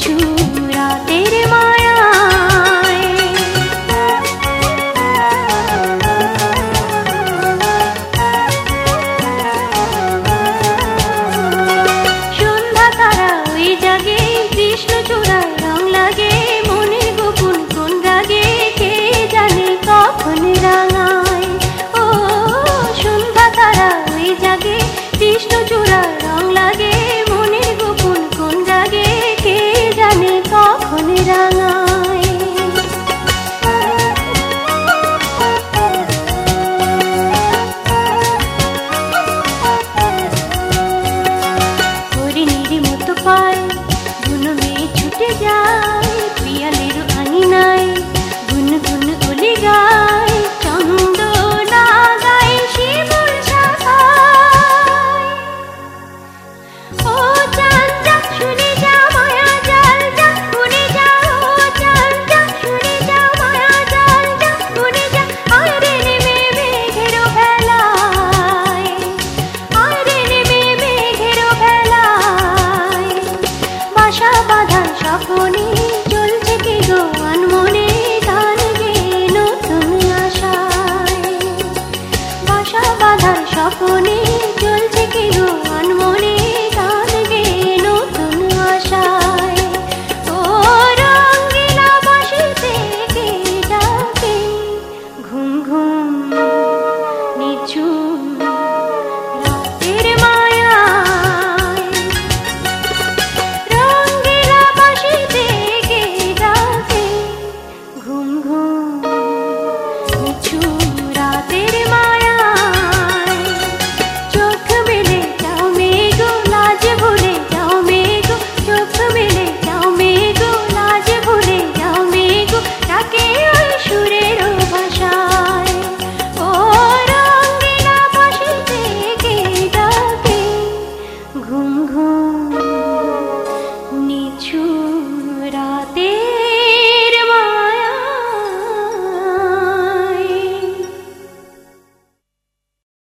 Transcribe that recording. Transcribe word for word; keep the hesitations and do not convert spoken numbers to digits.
কিছু রাতের মায়ায়। সন্ধ্যা তারা ওই জাগে কৃষ্ণচূড়ায় রং লাগে, মনের গোপন কোন রাগে কে জানে কখন রাঙায়। ও সন্ধ্যা তারা ওই জাগে কৃষ্ণচূড়ায় রং লাগে, মনের গোপন কোন রাগে কে জানে কখন রাঙায়। হরিণীর মতো পায় বুনো মেয়ে ছুটে যায়, পিয়ালের আঙিনায় গুন গুন ওলি গায়, চন্দনা গায় শিমুল শাখায়। ও চাঁদ যা শুনে যা মায়া জাল যা শুনে যা, ও চাঁদ যা শুনে যা মায়া জাল যা শুনে যা, আরে নেমে মেঘের ভেলায়, আরে নেমে মেঘের ভেলায়। বাসা বাঁধা স্বপ্নে চলছে কি গো আনমনে, গান গেয়ে নতুন আশায়। বাসা বাঁধার স্বপ্নে